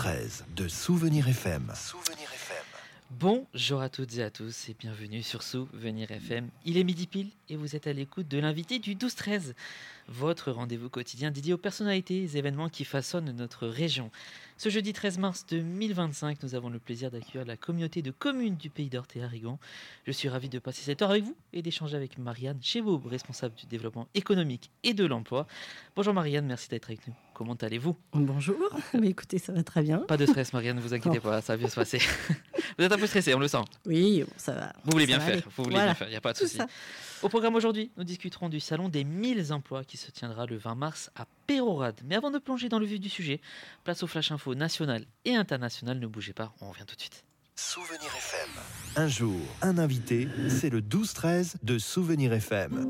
13 de Souvenir FM. Bonjour à toutes et à tous et bienvenue sur Souvenir FM. Il est midi pile et vous êtes à l'écoute de l'invité du 12-13, votre rendez-vous quotidien dédié aux personnalités et événements qui façonnent notre région. Ce jeudi 13 mars 2025, nous avons le plaisir d'accueillir la communauté de communes du Pays d'Orthe et Arrigans. Je suis ravi de passer cette heure avec vous et d'échanger avec Marianne Chevaub, responsable du développement économique et de l'emploi. Bonjour Marianne, merci d'être avec nous. Comment allez-vous ? Bonjour, mais écoutez, ça va très bien. Pas de stress Marianne, ne vous inquiétez pas, ça va bien se passer. Vous êtes un peu stressée, on le sent. Oui, bon, ça va. Vous voulez bien ça faire, il n'y a pas de souci. Ça. Au programme aujourd'hui, nous discuterons du salon des 1000 emplois qui se tiendra le 20 mars à Peyrehorade. Mais avant de plonger dans le vif du sujet, place au flash info national et international. Ne bougez pas, on revient tout de suite. Souvenir FM. Un jour, un invité, c'est le 12-13 de Souvenir FM.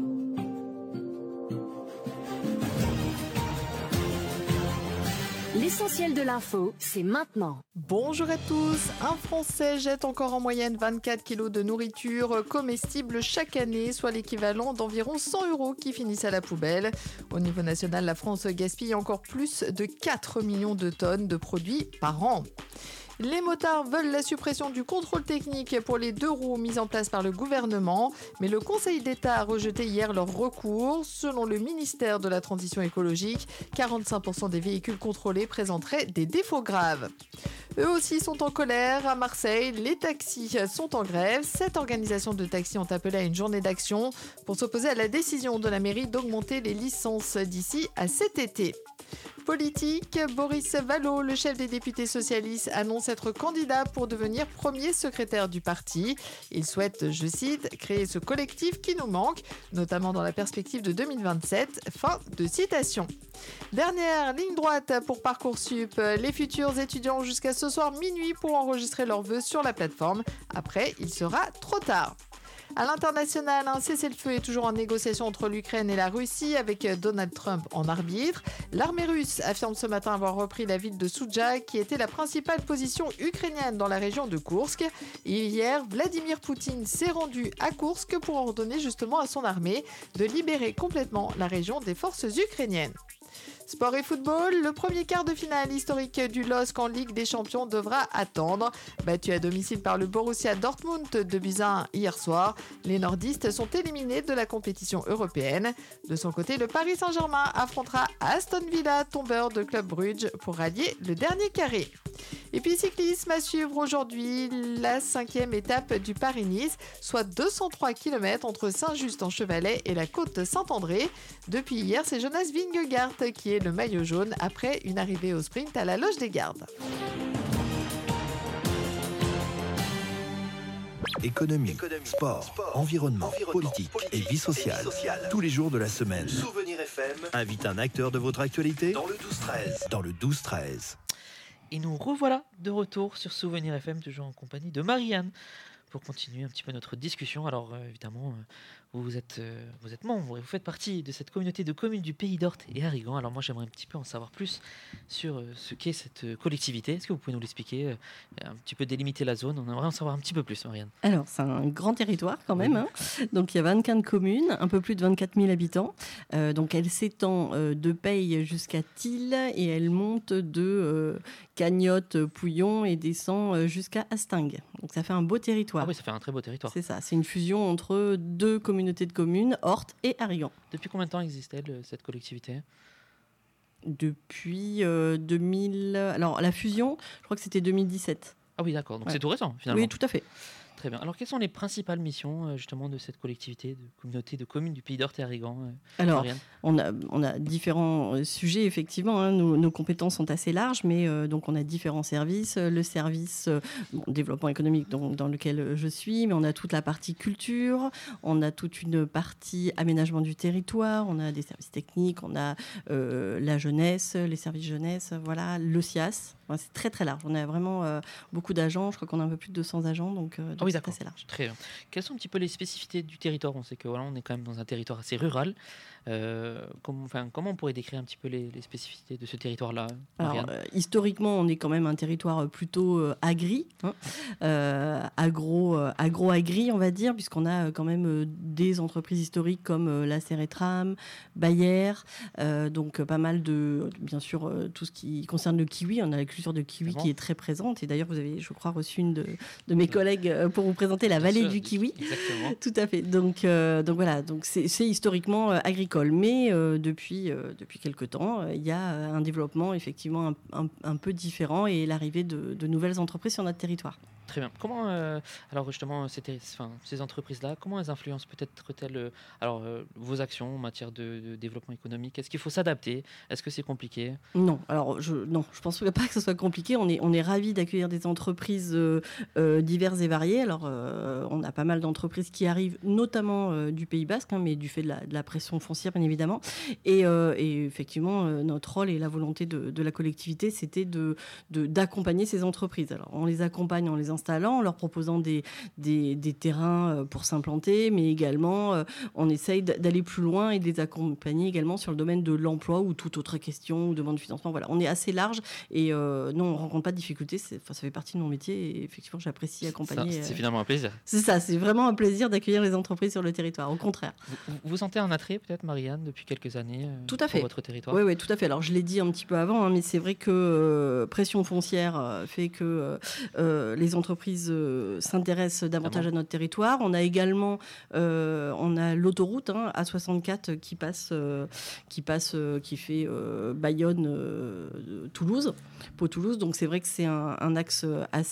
L'essentiel de l'info, c'est maintenant. Bonjour à tous. Un Français jette encore en moyenne 24 kilos de nourriture comestible chaque année, soit l'équivalent d'environ 100 € qui finissent à la poubelle. Au niveau national, la France gaspille encore plus de 4 millions de tonnes de produits par an. Les motards veulent la suppression du contrôle technique pour les 2 roues mis en place par le gouvernement, mais le Conseil d'État a rejeté hier leur recours. Selon le ministère de la Transition écologique, 45% des véhicules contrôlés présenteraient des défauts graves. Eux aussi sont en colère. À Marseille, les taxis sont en grève. 7 organisations de taxis ont appelé à une journée d'action pour s'opposer à la décision de la mairie d'augmenter les licences d'ici à cet été. Politique, Boris Vallaud, le chef des députés socialistes, annonce être candidat pour devenir premier secrétaire du parti. Il souhaite, je cite, créer ce collectif qui nous manque, notamment dans la perspective de 2027. Fin de citation. Dernière ligne droite pour Parcoursup. Les futurs étudiants ont jusqu'à ce soir minuit pour enregistrer leurs vœux sur la plateforme. Après, il sera trop tard. À l'international, un cessez-le-feu est toujours en négociation entre l'Ukraine et la Russie avec Donald Trump en arbitre. L'armée russe affirme ce matin avoir repris la ville de Soudja qui était la principale position ukrainienne dans la région de Koursk. Et hier, Vladimir Poutine s'est rendu à Koursk pour ordonner justement à son armée de libérer complètement la région des forces ukrainiennes. Sport et football, le premier quart de finale historique du LOSC en Ligue des Champions devra attendre. Battu à domicile par le Borussia Dortmund de buts à 1 hier soir, les nordistes sont éliminés de la compétition européenne. De son côté, le Paris Saint-Germain affrontera Aston Villa, tombeur de Club Brugge, pour rallier le dernier carré. Et puis cyclisme à suivre aujourd'hui, la 5e étape du Paris-Nice, soit 203 km entre Saint-Just-en-Chevalet et la côte Saint-André. Depuis hier, c'est Jonas Vingegaard qui est le maillot jaune après une arrivée au sprint à la Loge des Gardes. Économie, sport, environnement, politique et vie sociale. Tous les jours de la semaine. Souvenir FM Invite un acteur de votre actualité dans le 12-13. dans le 12-13. Et nous revoilà de retour sur Souvenir FM, toujours en compagnie de Marianne, pour continuer un petit peu notre discussion. Alors évidemment, vous êtes membre et vous faites partie de cette communauté de communes du Pays d'Orthe et Arrigans. Alors moi j'aimerais un petit peu en savoir plus sur ce qu'est cette collectivité. Est-ce que vous pouvez nous l'expliquer, un petit peu délimiter la zone? On aimerait en savoir un petit peu plus, Marianne. Alors, c'est un grand territoire quand même. Hein. Donc, il y a 25 communes, un peu plus de 24 000 habitants. Donc, elle s'étend de Peille jusqu'à Tille et elle monte de Cagnotte, Pouillon et descend jusqu'à Hastingues. Donc, ça fait un beau territoire. Ah oui, ça fait un très beau territoire. C'est ça, c'est une fusion entre 2 communautés de communes, Orthe et Arrigans. Depuis combien de temps existe-t-elle, cette collectivité ? Depuis 2000... Alors, la fusion, je crois que c'était 2017. Ah oui, d'accord, donc Ouais. c'est tout récent finalement. Oui, tout à fait. Très bien. Alors, quelles sont les principales missions justement de cette collectivité, de communauté de communes du Pays d'Orthe et Arrigans, Alors, Marianne ? on a différents sujets, effectivement. Hein. Nos compétences sont assez larges, mais donc on a différents services. Le service développement économique dans lequel je suis, mais on a toute la partie culture, on a toute une partie aménagement du territoire, on a des services techniques, on a la jeunesse, les services jeunesse, voilà, le SIAS. Ouais, c'est très très large. On a vraiment beaucoup d'agents. Je crois qu'on a un peu plus de 200 agents. Donc, Ah oui, Oui, d'accord. C'est assez large. Très bien. Quelles sont un petit peu les spécificités du territoire? On sait que voilà, on est quand même dans un territoire assez rural. Comment on pourrait décrire un petit peu les spécificités de ce territoire-là, Alors, Marianne? historiquement, on est quand même un territoire plutôt agri, hein, agro-agri, on va dire, puisqu'on a quand même des entreprises historiques comme la Ceretram, Bayer, donc pas mal de, bien sûr, tout ce qui concerne le kiwi. On a la culture de kiwi qui est très présente. Et d'ailleurs, vous avez, je crois, reçu une de mes collègues pour vous présenter la vallée du kiwi. Exactement. Tout à fait. Donc voilà, donc c'est historiquement agricole. Mais depuis quelque temps, il y a un développement effectivement un peu différent et l'arrivée de nouvelles entreprises sur notre territoire. Très bien. Comment, alors justement, ces entreprises-là, comment elles influencent peut-être vos actions en matière de développement économique? Est-ce qu'il faut s'adapter? Est-ce que c'est compliqué? Non, alors je pense pas que ce soit compliqué. On est ravis d'accueillir des entreprises diverses et variées. Alors on a pas mal d'entreprises qui arrivent, notamment du Pays Basque, hein, mais du fait de la pression foncière, bien évidemment. Et effectivement, notre rôle et la volonté de la collectivité, c'était d'accompagner ces entreprises. Alors on les accompagne en les installant, en leur proposant des terrains pour s'implanter, mais également on essaye d'aller plus loin et de les accompagner également sur le domaine de l'emploi ou toute autre question ou demande de financement. Voilà, on est assez large et non, on ne rencontre pas de difficultés. Ça fait partie de mon métier et effectivement, j'apprécie accompagner. C'est finalement un plaisir. C'est ça, c'est vraiment un plaisir d'accueillir les entreprises sur le territoire, au contraire. Vous sentez un attrait peut-être, Marianne, depuis quelques années tout à fait. pour votre territoire? Oui, tout à fait. Alors je l'ai dit un petit peu avant, hein, mais c'est vrai que pression foncière fait que les entreprises s'intéressent davantage à notre territoire. On a également l'autoroute A64 qui fait Bayonne, Toulouse, Pau-Toulouse. Donc c'est vrai que c'est un axe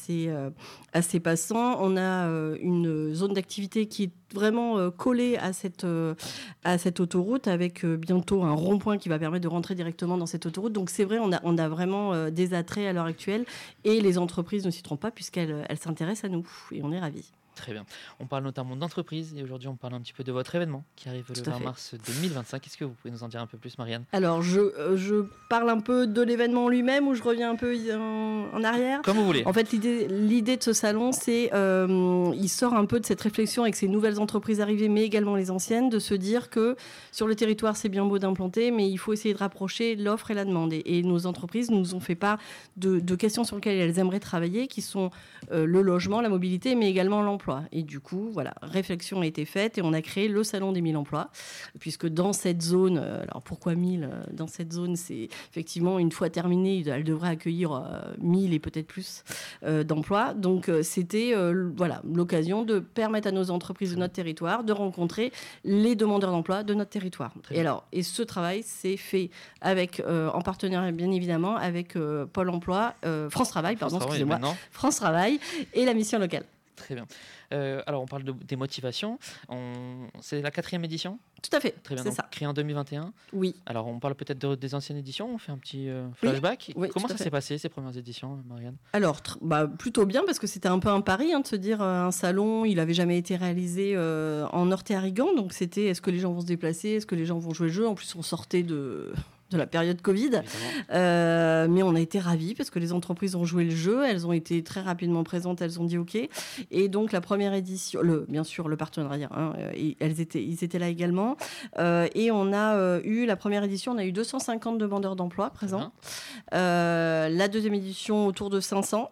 assez passant. On a une zone d'activité qui est vraiment collée à cette autoroute avec bientôt un rond-point qui va permettre de rentrer directement dans cette autoroute. Donc c'est vrai, on a vraiment des attraits à l'heure actuelle et les entreprises ne s'y trompent pas puisqu'elles s'intéressent à nous et on est ravis. Très bien. On parle notamment d'entreprise et aujourd'hui on parle un petit peu de votre événement qui arrive le 20 mars 2025. Est-ce que vous pouvez nous en dire un peu plus, Marianne? Alors je parle un peu de l'événement lui-même ou je reviens un peu en arrière? Comme vous voulez. En fait, l'idée de ce salon, c'est il sort un peu de cette réflexion avec ces nouvelles entreprises arrivées, mais également les anciennes, de se dire que sur le territoire, c'est bien beau d'implanter, mais il faut essayer de rapprocher l'offre et la demande. Et nos entreprises nous ont fait part de questions sur lesquelles elles aimeraient travailler, qui sont le logement, la mobilité, mais également l'emploi. Et du coup, voilà, réflexion a été faite et on a créé le Salon des 1000 emplois, puisque dans cette zone, alors pourquoi 1000? Dans cette zone, c'est effectivement, une fois terminée, elle devrait accueillir 1000 et peut-être plus d'emplois. Donc, c'était l'occasion de permettre à nos entreprises de notre territoire de rencontrer les demandeurs d'emploi de notre territoire. Et ce travail s'est fait en partenariat, bien évidemment, avec Pôle emploi, France Travail, France Travail et la mission locale. Très bien. Alors, on parle des motivations. C'est la 4e édition? Tout à fait. Très bien. C'est donc, ça. Créé en 2021. Oui. Alors, on parle peut-être des anciennes éditions. On fait un petit flashback. Oui, comment ça s'est passé, ces premières éditions, Marianne? Alors, plutôt bien, parce que c'était un peu un pari de se dire un salon, il n'avait jamais été réalisé en Nord-Terrigan. Donc, c'était est-ce que les gens vont se déplacer? Est-ce que les gens vont jouer le jeu? En plus, on sortait de la période Covid. Mais on a été ravis parce que les entreprises ont joué le jeu, elles ont été très rapidement présentes, elles ont dit OK. Et donc la première édition, bien sûr le partenariat, ils étaient là également. Et on a eu la première édition, on a eu 250 demandeurs d'emploi présents. La deuxième édition autour de 500.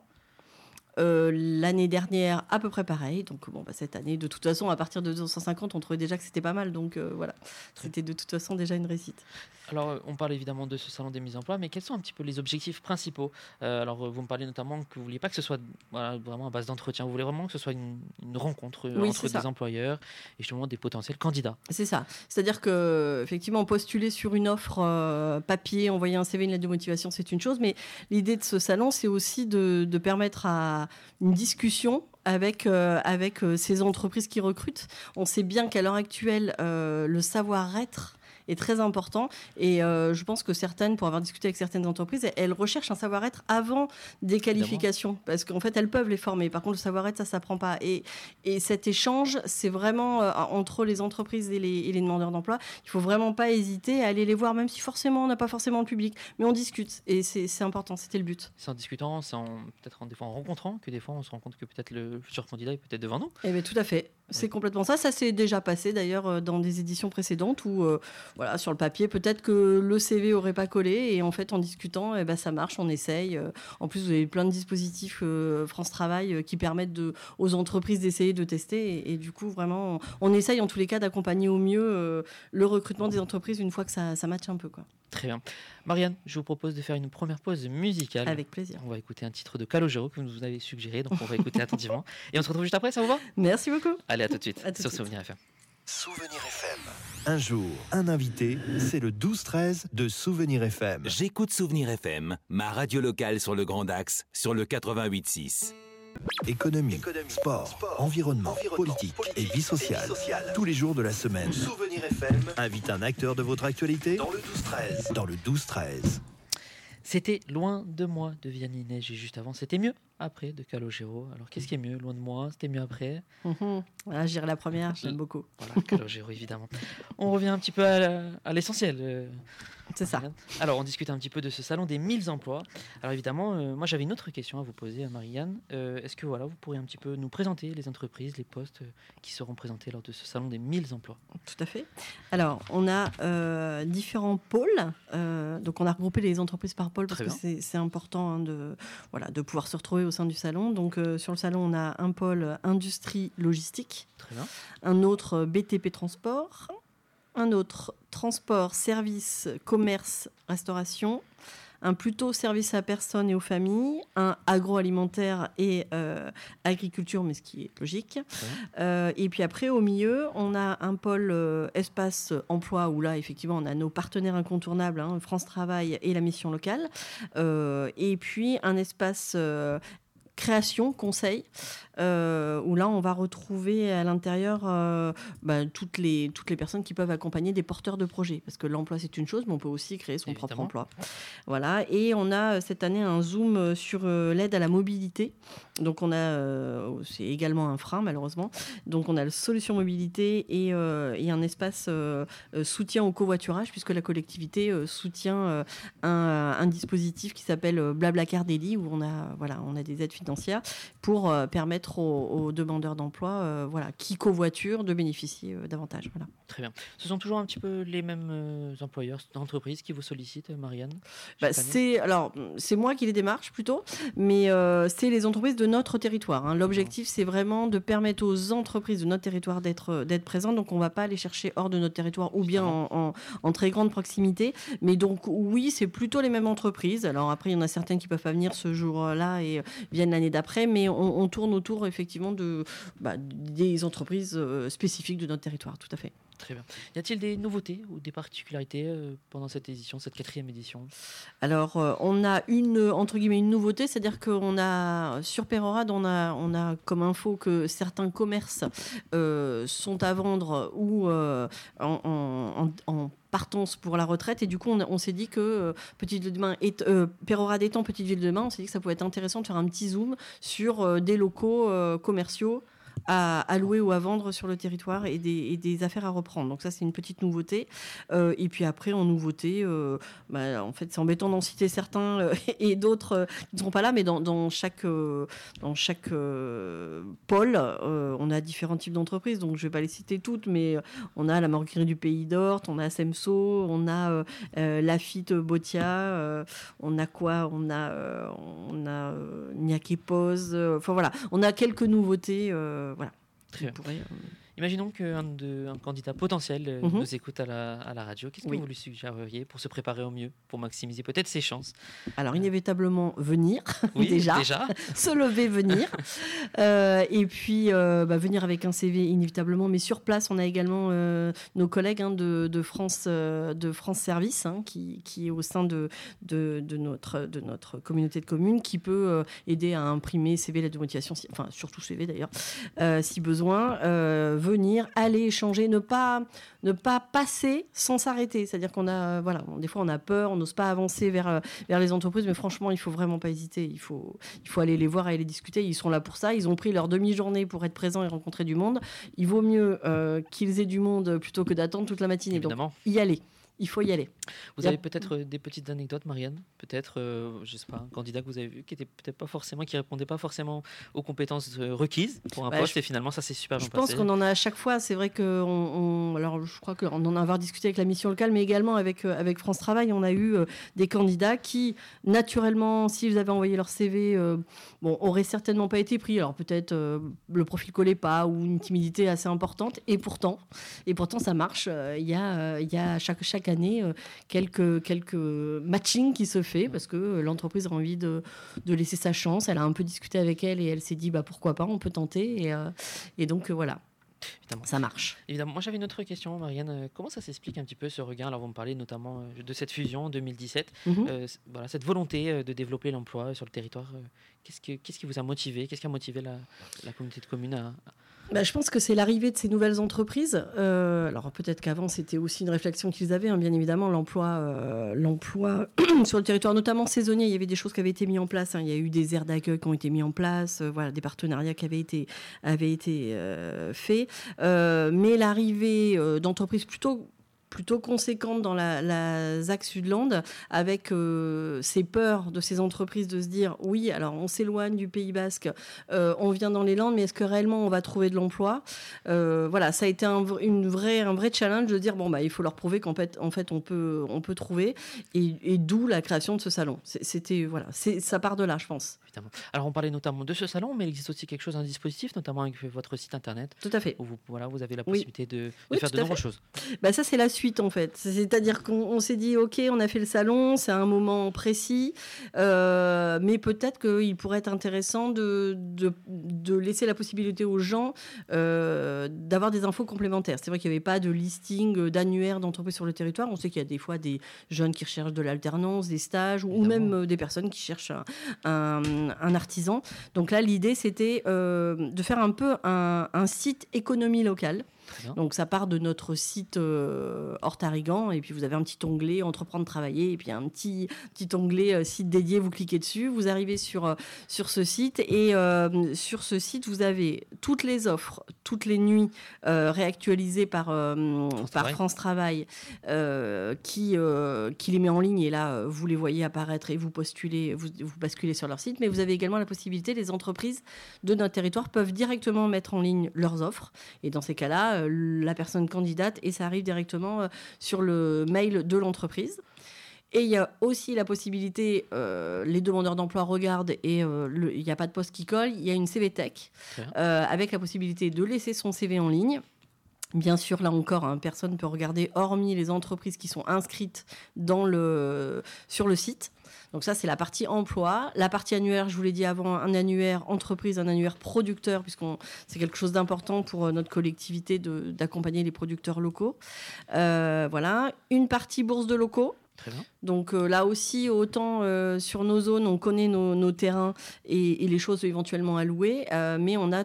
L'année dernière, à peu près pareil. Donc, cette année, de toute façon, à partir de 250, on trouvait déjà que c'était pas mal. Donc, voilà, c'était de toute façon déjà une réussite. Alors, on parle évidemment de ce salon des mises en emploi, mais quels sont un petit peu les objectifs principaux? Alors, vous me parlez notamment que vous ne vouliez pas que ce soit vraiment à base d'entretien. Vous voulez vraiment que ce soit une rencontre entre des employeurs et justement des potentiels candidats. C'est ça. C'est-à-dire qu'effectivement, postuler sur une offre papier, envoyer un CV, une lettre de motivation, c'est une chose. Mais l'idée de ce salon, c'est aussi de permettre à une discussion avec ces entreprises qui recrutent. On sait bien qu'à l'heure actuelle, le savoir-être est très important. Et je pense que certaines, pour avoir discuté avec certaines entreprises, elles recherchent un savoir-être avant des qualifications. Parce qu'en fait, elles peuvent les former. Par contre, le savoir-être, ça ne s'apprend pas. Et cet échange, c'est vraiment entre les entreprises et les demandeurs d'emploi. Il ne faut vraiment pas hésiter à aller les voir, même si forcément, on n'a pas forcément le public. Mais on discute. Et c'est important. C'était le but. C'est en discutant, peut-être des fois en rencontrant, que des fois on se rend compte que peut-être le futur candidat est peut-être devant nous. Eh bien, tout à fait. C'est complètement ça. Ça s'est déjà passé d'ailleurs dans des éditions précédentes où, voilà, sur le papier, peut-être que le CV n'aurait pas collé. Et en fait, en discutant, ça marche, on essaye. En plus, vous avez plein de dispositifs France Travail qui permettent aux entreprises d'essayer de tester. Et du coup, vraiment, on essaye en tous les cas d'accompagner au mieux le recrutement des entreprises une fois que ça matche un peu, quoi. Très bien. Marianne, je vous propose de faire une première pause musicale. Avec plaisir. On va écouter un titre de Calogero que vous nous avez suggéré, donc on va écouter attentivement. Et on se retrouve juste après, ça vous va ? Merci beaucoup. Allez, à tout de suite À tout de sur suite. Souvenir FM. Souvenir FM. Un jour, un invité, c'est le 12-13 de Souvenir FM. J'écoute Souvenir FM, ma radio locale sur le Grand Axe, sur le 88.6. Économie, sport, environnement, politique et vie sociale. Tous les jours de la semaine. Souvenir FM invite un acteur de votre actualité dans le 12-13. Dans le 12-13. C'était Loin de moi de Vianney Neige et juste avant, c'était mieux après de Calogero. Alors qu'est-ce qui est mieux ? Loin de moi, c'était mieux après. Voilà, j'irai la première, j'aime beaucoup. Voilà, Calogero évidemment. On revient un petit peu à l'essentiel. C'est ça. Alors on discute un petit peu de ce salon des 1000 emplois. Alors évidemment, moi j'avais une autre question à vous poser, à Marianne. Est-ce que voilà, vous pourriez un petit peu nous présenter les entreprises, les postes qui seront présentés lors de ce salon des 1000 emplois ? Tout à fait. Alors, on a différents pôles. Donc, on a regroupé les entreprises par pôle parce que c'est important de pouvoir se retrouver au sein du salon. Donc, sur le salon, on a un pôle industrie logistique, Très bien. un autre BTP transport, un autre transport, service, commerce, restauration, un plutôt service à personnes et aux familles, un agroalimentaire et agriculture, mais ce qui est logique. Et puis après, au milieu, on a un pôle espace emploi où là, effectivement, on a nos partenaires incontournables, France Travail et la mission locale. Et puis un espace création, conseil, où là, on va retrouver à l'intérieur toutes les personnes qui peuvent accompagner des porteurs de projets. Parce que l'emploi, c'est une chose, mais on peut aussi créer son propre emploi. Voilà. Et on a cette année un zoom sur l'aide à la mobilité. Donc, on a, c'est également un frein, malheureusement. Donc, on a la solution mobilité et un espace soutien au covoiturage, puisque la collectivité soutient un dispositif qui s'appelle Blablacar Daily, où on a des aides financières pour permettre aux demandeurs d'emploi qui covoiturent de bénéficier davantage. Voilà. Très bien. Ce sont toujours un petit peu les mêmes employeurs d'entreprise qui vous sollicitent, Marianne ? C'est moi qui les démarche plutôt, mais c'est les entreprises de notre territoire. L'objectif, c'est vraiment de permettre aux entreprises de notre territoire d'être présentes. Donc, on ne va pas aller chercher hors de notre territoire ou bien en très grande proximité. Mais donc, oui, c'est plutôt les mêmes entreprises. Alors après, il y en a certaines qui ne peuvent pas venir ce jour-là et viennent l'année d'après, mais on tourne autour effectivement des entreprises spécifiques de notre territoire, tout à fait. Très bien. Y a-t-il des nouveautés ou des particularités pendant cette édition, cette 4e édition ? Alors, on a entre guillemets une nouveauté, c'est-à-dire qu'on a sur Pérorade, on a comme info que certains commerces sont à vendre ou en partance pour la retraite, et du coup on s'est dit que Pérorade étant petite ville de demain, on s'est dit que ça pouvait être intéressant de faire un petit zoom sur des locaux commerciaux à louer ou à vendre sur le territoire et des affaires à reprendre. Donc ça, c'est une petite nouveauté. Et puis après, en nouveauté, en fait, c'est embêtant d'en citer certains et d'autres qui ne seront pas là, mais dans chaque pôle, on a différents types d'entreprises. Donc je ne vais pas les citer toutes, mais on a la Morguerie du Pays d'Ort, on a Semso, on a Lafitte Botia, on a quoi ? On a Niaque et Pose. Enfin voilà, on a quelques nouveautés. Voilà. Très bien. Imaginons qu'un candidat potentiel nous écoute à la radio. Qu'est-ce que vous lui suggéreriez pour se préparer au mieux, pour maximiser peut-être ses chances ? Alors, inévitablement, venir, déjà. Se lever, venir. Et puis, venir avec un CV, inévitablement. Mais sur place, on a également nos collègues de France Service, qui est au sein de notre communauté de communes, qui peut aider à imprimer CV, lettre de motivation, surtout CV d'ailleurs, si besoin. venir, aller échanger, ne pas passer sans s'arrêter. C'est-à-dire qu'on a, des fois on a peur, on n'ose pas avancer vers les entreprises, mais franchement, il faut vraiment pas hésiter. Il faut aller les voir et les discuter. Ils sont là pour ça. Ils ont pris leur demi-journée pour être présents et rencontrer du monde. Il vaut mieux qu'ils aient du monde plutôt que d'attendre toute la matinée. Évidemment. Donc, y aller. Il faut y aller. Vous avez peut-être des petites anecdotes, Marianne? Peut-être, je sais pas, un candidat que vous avez vu qui répondait pas forcément aux compétences requises pour un poste, et finalement ça s'est super bien passé. Je pense qu'on en a à chaque fois. C'est vrai que alors je crois qu'on en a avoir discuté avec la mission locale, mais également avec France Travail, on a eu des candidats qui, naturellement, s'ils avaient envoyé leur CV, auraient certainement pas été pris. Alors peut-être le profil collait pas ou une timidité assez importante, et pourtant ça marche. Il y a chaque année quelques matchings qui se fait parce que l'entreprise a envie de laisser sa chance. Elle a un peu discuté avec elle et elle s'est dit pourquoi pas, on peut tenter, et donc voilà. Évidemment. Ça marche. Évidemment. Moi, j'avais une autre question, Marianne. Comment ça s'explique un petit peu ce regain? Alors, vous me parlez notamment de cette fusion en 2017. Cette volonté de développer l'emploi sur le territoire. Qu'est-ce qui vous a motivé? Qu'est-ce qui a motivé la communauté de communes à... Je pense que c'est l'arrivée de ces nouvelles entreprises. Alors peut-être qu'avant c'était aussi une réflexion qu'ils avaient, bien évidemment, l'emploi sur le territoire, notamment saisonnier. Il y avait des choses qui avaient été mises en place. Il y a eu des aires d'accueil qui ont été mis en place, des partenariats qui avaient été faits. Mais l'arrivée d'entreprises plutôt conséquente dans la ZAC Sudland, avec ces peurs de ces entreprises de se dire oui, alors on s'éloigne du Pays Basque, on vient dans les Landes, mais est-ce que réellement on va trouver de l'emploi? Ça a été un vrai challenge de dire il faut leur prouver qu'en fait on peut trouver, et d'où la création de ce salon. Ça part de là, je pense. Évidemment. Alors on parlait notamment de ce salon, mais il existe aussi quelque chose, un dispositif, notamment avec votre site internet. Tout à fait. Où vous avez la possibilité de faire de nombreuses choses. Ça c'est la suite en fait. C'est-à-dire qu'on s'est dit ok, on a fait le salon, c'est un moment précis, mais peut-être qu'il pourrait être intéressant de laisser la possibilité aux gens d'avoir des infos complémentaires. C'est vrai qu'il n'y avait pas de listing d'annuaire d'entreprises sur le territoire. On sait qu'il y a des fois des jeunes qui recherchent de l'alternance, des stages, ou même des personnes qui cherchent un artisan. Donc là, l'idée, c'était de faire un peu un site économie locale. Donc ça part de notre site Hortarigan, et puis vous avez un petit onglet entreprendre, travailler, et puis un petit onglet site dédié, vous cliquez dessus, vous arrivez sur ce site, et sur ce site vous avez toutes les offres, toutes les nuits réactualisées par France Travail, qui les met en ligne, et là vous les voyez apparaître et vous postulez, vous basculez sur leur site. Mais vous avez également la possibilité, les entreprises de notre territoire peuvent directement mettre en ligne leurs offres, et dans ces cas-là la personne candidate, et ça arrive directement sur le mail de l'entreprise. Et il y a aussi la possibilité, les demandeurs d'emploi regardent, et il n'y a pas de poste qui colle, il y a une CV Tech avec la possibilité de laisser son CV en ligne. Bien sûr, là encore, personne ne peut regarder, hormis les entreprises qui sont inscrites sur le site. Donc ça, c'est la partie emploi. La partie annuaire, je vous l'ai dit avant, un annuaire entreprise, un annuaire producteur, c'est quelque chose d'important pour notre collectivité d'accompagner les producteurs locaux. Une partie bourse de locaux. Très bien. Donc là aussi, autant sur nos zones, on connaît nos terrains et les choses éventuellement à louer, mais on a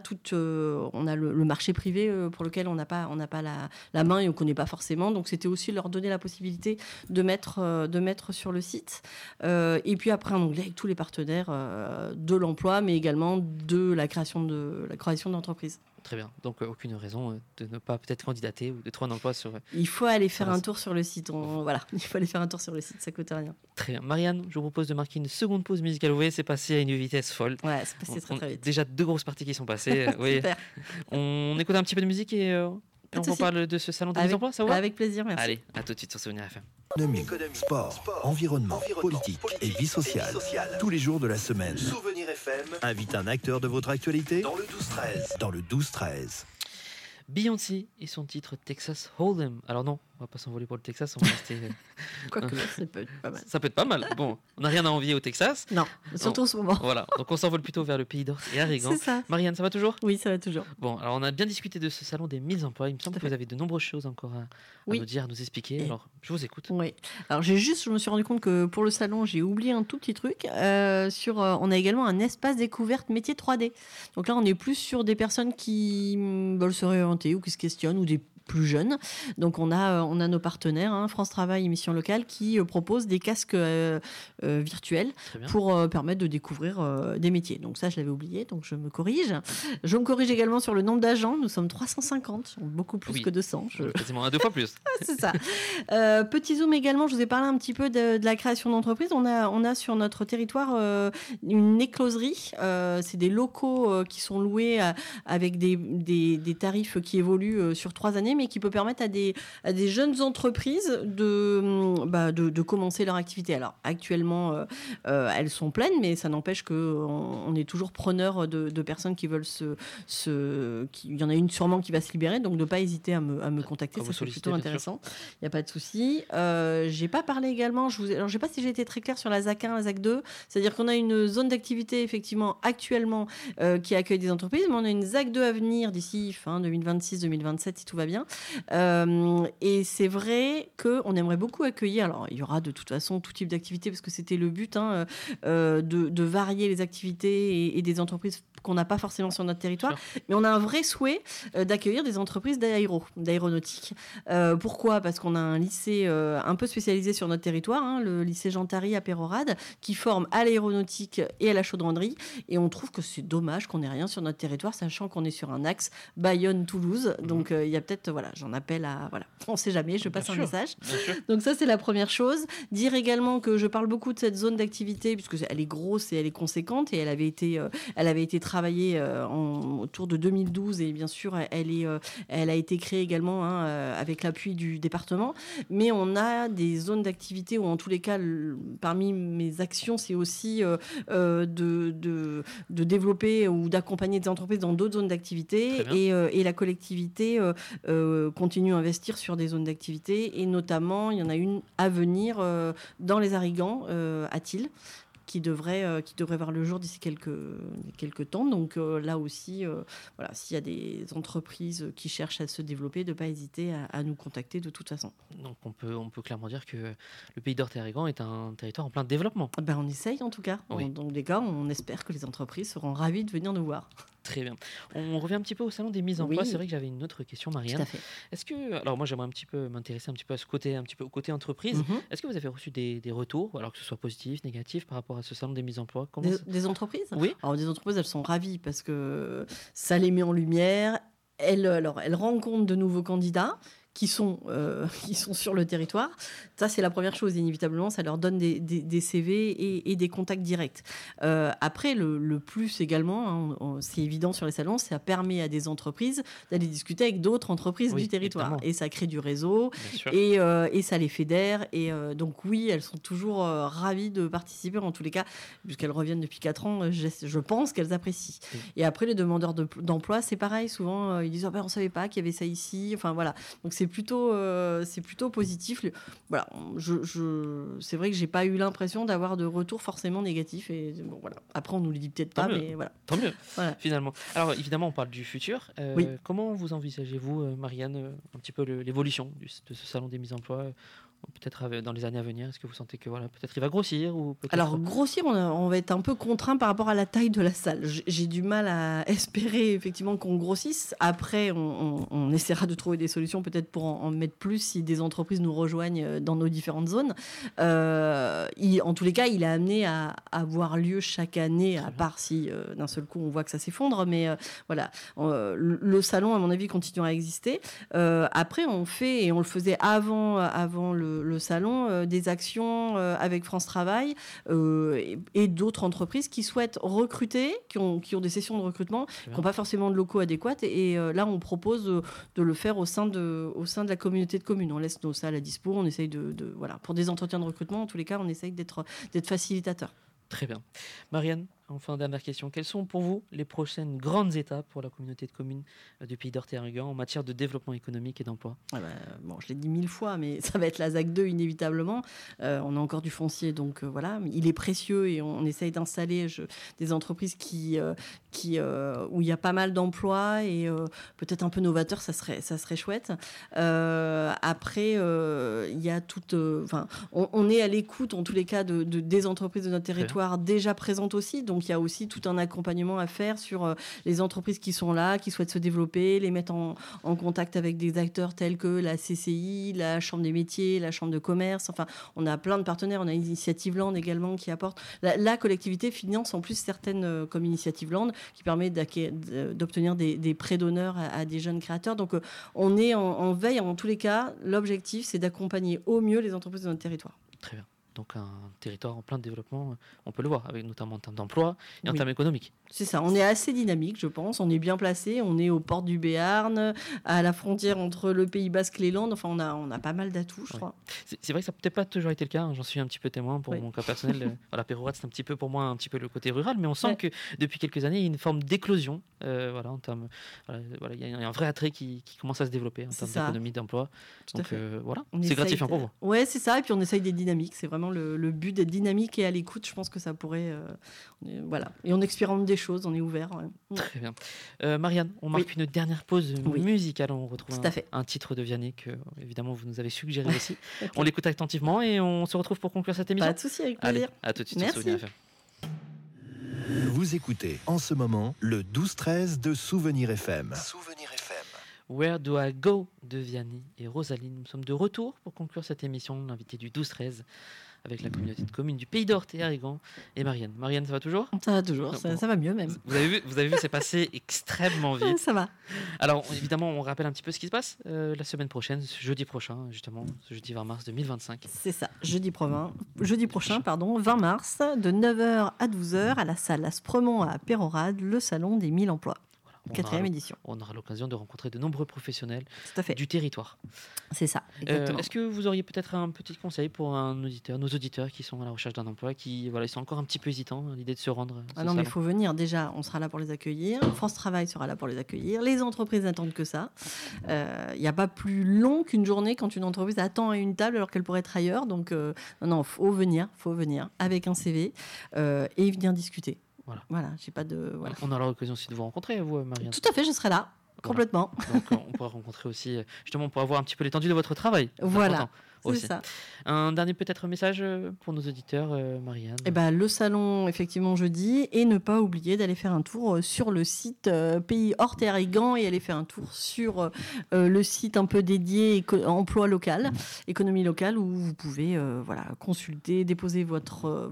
le marché privé pour lequel on n'a pas la main et on ne connaît pas forcément. Donc c'était aussi leur donner la possibilité de mettre sur le site. Et puis après, un onglet avec tous les partenaires de l'emploi, mais également de la création d'entreprises. Très bien. Donc, aucune raison de ne pas peut-être candidater ou de trouver un emploi sur... Il faut aller faire un tour sur le site. Il faut aller faire un tour sur le site, ça ne coûte rien. Très bien. Marianne, je vous propose de marquer une seconde pause musicale. Vous voyez, c'est passé à une vitesse folle. Ouais, c'est passé très vite. Déjà 2 grosses parties qui sont passées. Super. On écoute un petit peu de musique et on reparle de ce salon de mise en place, ça va? Avec plaisir, merci. Allez, à tout de suite sur Souvenir FM. Économie, sport, environnement, politique et vie sociale. Tous les jours de la semaine. Souvenir FM invite un acteur de votre actualité dans le 12-13. Dans le 12-13. Beyoncé et son titre Texas Hold'em. Alors non, on va pas s'envoler pour le Texas, on va rester... Quoique, ça peut être pas mal. Ça peut être pas mal. Bon, on n'a rien à envier au Texas. Non, surtout en ce moment. Voilà, donc on s'envole plutôt vers le pays d'Or et Arrigan. C'est ça. Marianne, ça va toujours? Oui, ça va toujours. Bon, alors on a bien discuté de ce salon des 1000 emplois. Il me semble que vous avez de nombreuses choses encore à nous dire, à nous expliquer. Alors, je vous écoute. Oui. Alors, je me suis rendu compte que pour le salon, j'ai oublié un tout petit truc. On a également un espace découverte métier 3D. Donc là, on est plus sur des personnes qui veulent se désorientés ou qui se questionnent ou des plus jeunes. Donc on a nos partenaires, France Travail et Mission Locale, qui proposent des casques virtuels pour permettre de découvrir des métiers. Donc ça, je l'avais oublié, donc je me corrige. Je me corrige également sur le nombre d'agents. Nous sommes 350, beaucoup plus que 200. Quasiment 2 fois plus. C'est ça. Petit zoom également, je vous ai parlé un petit peu de la création d'entreprises. On a sur notre territoire une écloserie. C'est des locaux qui sont loués avec des tarifs qui évoluent sur 3 années, mais qui peut permettre à des jeunes entreprises de commencer leur activité. Alors actuellement, elles sont pleines, mais ça n'empêche qu'on est toujours preneur de personnes qui veulent il y en a une sûrement qui va se libérer, donc de ne pas hésiter à me contacter, ça c'est plutôt intéressant. Il n'y a pas de souci. J'ai pas parlé également, alors je sais pas si j'ai été très claire sur la ZAC 1, la ZAC 2, c'est-à-dire qu'on a une zone d'activité effectivement actuellement qui accueille des entreprises, mais on a une ZAC 2 à venir d'ici fin 2026-2027 si tout va bien. Et c'est vrai qu'on aimerait beaucoup accueillir, alors il y aura de toute façon tout type d'activité parce que c'était le but, de varier les activités et des entreprises qu'on n'a pas forcément sur notre territoire, mais on a un vrai souhait d'accueillir des entreprises d'aéronautique. Pourquoi ? Parce qu'on a un lycée un peu spécialisé sur notre territoire, le lycée Jean Tary à Pérorade, qui forme à l'aéronautique et à la chaudronnerie, et on trouve que c'est dommage qu'on n'ait rien sur notre territoire, sachant qu'on est sur un axe Bayonne-Toulouse, donc il y a peut-être, j'en appelle à, on ne sait jamais, je passe un message. Donc ça, c'est la première chose. Dire également que je parle beaucoup de cette zone d'activité, puisque elle est grosse et elle est conséquente, et elle avait été travaillée autour de 2012, et bien sûr, elle a été créée également avec l'appui du département. Mais on a des zones d'activité où, en tous les cas, parmi mes actions, c'est aussi de développer ou d'accompagner des entreprises dans d'autres zones d'activité, et la collectivité continue à investir sur des zones d'activité, et notamment, il y en a une à venir dans les Arigans, à Thil, qui devrait voir le jour d'ici quelques temps. Donc là aussi, s'il y a des entreprises qui cherchent à se développer, de ne pas hésiter à nous contacter de toute façon. Donc on peut clairement dire que le Pays d'Orthez-Aragon est un territoire en plein développement. On essaye en tout cas. Oui. Dans les cas, on espère que les entreprises seront ravies de venir nous voir. Très bien. On revient un petit peu au salon des mises en place. C'est vrai que j'avais une autre question, Marianne. Tout à fait. Est-ce que, alors moi j'aimerais m'intéresser un petit peu à ce côté, un petit peu au côté entreprise. Est-ce que vous avez reçu des retours, alors que ce soit positif, négatif, par rapport à ce salon des mises en place? Des entreprises ? Oui. Alors des entreprises, elles sont ravies parce que ça les met en lumière. Elles rencontrent de nouveaux candidats qui sont sur le territoire. Ça, c'est la première chose. Inévitablement, ça leur donne des CV et des contacts directs. Après, le plus également, c'est évident sur les salons, ça permet à des entreprises d'aller discuter avec d'autres entreprises du territoire. Évidemment. Et ça crée du réseau, et ça les fédère. Et donc oui, elles sont toujours ravies de participer, en tous les cas, puisqu'elles reviennent depuis 4 ans, je pense qu'elles apprécient. Oui. Et après, les demandeurs d'emploi, c'est pareil. Souvent, ils disent « on ne savait pas qu'il y avait ça ici ». Enfin, voilà. Donc, c'est plutôt positif. Voilà, c'est vrai que j'ai pas eu l'impression d'avoir de retour forcément négatif. Et bon, voilà. Après, on nous le dit peut-être pas, mais voilà. Tant mieux. Voilà. Finalement. Alors évidemment, on parle du futur. Oui. Comment vous envisagez-vous, Marianne, un petit peu l'évolution de ce salon des mises en emploi? Peut-être dans les années à venir, est-ce que vous sentez que peut-être il va grossir ou peut-être... Alors grossir, on va être un peu contraint par rapport à la taille de la salle. J'ai du mal à espérer effectivement qu'on grossisse. Après, on essaiera de trouver des solutions peut-être pour en mettre plus si des entreprises nous rejoignent dans nos différentes zones. En tous les cas, il est amené à avoir lieu chaque année, à part si d'un seul coup on voit que ça s'effondre. Mais voilà, le salon, à mon avis, continuera à exister. Après, on fait, et on le faisait avant le salon, des actions avec France Travail et d'autres entreprises qui souhaitent recruter, qui ont des sessions de recrutement, qui n'ont pas forcément de locaux adéquats. Et là, on propose de le faire au sein de la communauté de communes. On laisse nos salles à dispo, on essaye voilà, pour des entretiens de recrutement, en tous les cas, on essaye d'être facilitateur. Très bien. Marianne, enfin, dernière question. Quelles sont pour vous les prochaines grandes étapes pour la communauté de communes du Pays d'Orthez-Aragon en matière de développement économique et d'emploi? Je l'ai dit 1000 fois, mais ça va être la ZAC 2 inévitablement. On a encore du foncier, donc voilà. Il est précieux et on essaye d'installer des entreprises où il y a pas mal d'emplois et peut-être un peu novateur, ça serait chouette. Après, il y a on est à l'écoute, en tous les cas, des entreprises de notre territoire déjà présentes aussi. Donc, Donc il y a aussi tout un accompagnement à faire sur les entreprises qui sont là, qui souhaitent se développer, les mettre en contact avec des acteurs tels que la CCI, la Chambre des métiers, la Chambre de commerce. Enfin, on a plein de partenaires. On a Initiative Land également qui apporte. La collectivité finance en plus certaines comme Initiative Land qui permet d'obtenir des prêts d'honneur à des jeunes créateurs. Donc on est en veille. En tous les cas, l'objectif, c'est d'accompagner au mieux les entreprises de notre territoire. Très bien. Donc un territoire en plein développement, on peut le voir, avec notamment en termes d'emploi et en Oui. termes économiques. C'est ça, on est assez dynamique, je pense. On est bien placé, on est aux portes du Béarn, à la frontière entre le Pays Basque et les Landes. Enfin, on a pas mal d'atouts, je crois. C'est vrai que ça n'a peut-être pas toujours été le cas, hein. J'en suis un petit peu témoin pour Oui. mon cas personnel. Voilà, Pérourate, c'est un petit peu pour moi un petit peu le côté rural, mais on sent que depuis quelques années, il y a une forme d'éclosion. En termes, il y a un vrai attrait qui commence à se développer en termes d'économie, d'emploi. Tout à Donc fait. c'est gratifiant pour vous. Ouais, c'est ça. Et puis on essaye d'être dynamique. C'est vraiment le but d'être dynamique et à l'écoute. Je pense que ça pourrait, Et on expérimente des choses. On est ouvert. Ouais. Très bien. Marianne, on marque une dernière pause musicale. On retrouve un titre de Vianney que, évidemment, vous nous avez suggéré aussi. Okay. On l'écoute attentivement et on se retrouve pour conclure cette émission. Pas de souci, avec plaisir. Allez, à tout de suite. Merci. Sur Souvenir FM. Vous écoutez en ce moment le 12-13 de Souvenir FM. Souvenir FM. Where Do I Go de Vianney et Rosaline. Nous sommes de retour pour conclure cette émission, l'invité du 12-13, avec la communauté de communes du Pays d'Orthe et Arrigans et Marianne. Marianne, ça va toujours ? Ça va toujours, ça va mieux même. Vous avez vu, c'est passé extrêmement vite. Ça va. Alors, évidemment, on rappelle un petit peu ce qui se passe la semaine prochaine, jeudi prochain, justement, ce jeudi 20 mars 2025. C'est ça, jeudi prochain, 20 mars, de 9h à 12h, à la salle Aspremont à Pérourade, le salon des 1000 emplois. 4e édition. On aura l'occasion de rencontrer de nombreux professionnels du territoire. C'est ça, exactement. Est-ce que vous auriez peut-être un petit conseil pour nos auditeurs qui sont à la recherche d'un emploi, qui ils sont encore un petit peu hésitants à l'idée de se rendre Ah non, mais il faut venir. Déjà, on sera là pour les accueillir. France Travail sera là pour les accueillir. Les entreprises n'attendent que ça. Il n'y a pas plus long qu'une journée quand une entreprise attend à une table alors qu'elle pourrait être ailleurs. Donc, faut venir avec un CV et venir discuter. Voilà, j'ai pas de. Voilà. On aura l'occasion aussi de vous rencontrer, vous, Marianne. Tout à fait, je serai là, complètement. Donc, on pourra rencontrer aussi, justement, on pourra voir un petit peu l'étendue de votre travail. Voilà. C'est aussi. ça. Un dernier peut-être message pour nos auditeurs, Marianne. Le salon, effectivement, jeudi, et ne pas oublier d'aller faire un tour sur le site Pays Orthe et Arrigans et aller faire un tour sur le site un peu dédié emploi local, économie locale, où vous pouvez consulter, déposer votre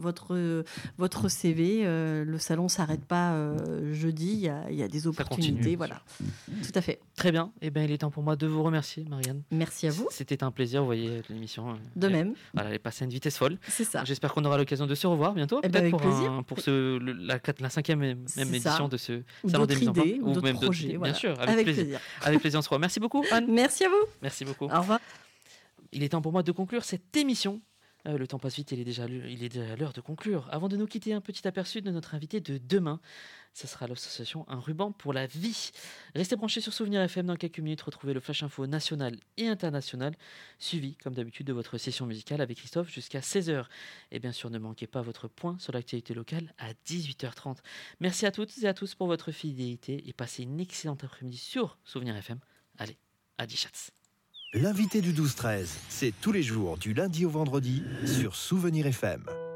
CV. Le salon s'arrête pas jeudi, il y a des opportunités. Continue, voilà. Tout à fait. Très bien. Il est temps pour moi de vous remercier, Marianne. Merci à vous. C'était un plaisir, vous voyez, l'émission. De même. Voilà, elle est passée à une vitesse folle. C'est ça. J'espère qu'on aura l'occasion de se revoir bientôt. Peut-être avec pour plaisir. Pour la 5e édition de ce salon des emplois. Ou même d'autres projets. Bien sûr, avec plaisir. Avec plaisir, on se revoit. Merci beaucoup, Anne. Merci à vous. Merci beaucoup. Au revoir. Il est temps pour moi de conclure cette émission. Le temps passe vite, il est déjà l'heure de conclure. Avant de nous quitter, un petit aperçu de notre invité de demain. Ce sera l'association Un ruban pour la vie. Restez branchés sur Souvenir FM. Dans quelques minutes, retrouvez le Flash Info national et international, suivi, comme d'habitude, de votre session musicale avec Christophe jusqu'à 16h. Et bien sûr, ne manquez pas votre point sur l'actualité locale à 18h30. Merci à toutes et à tous pour votre fidélité et passez une excellente après-midi sur Souvenir FM. Allez, à 10 chats. L'invité du 12-13, c'est tous les jours du lundi au vendredi sur Souvenir FM.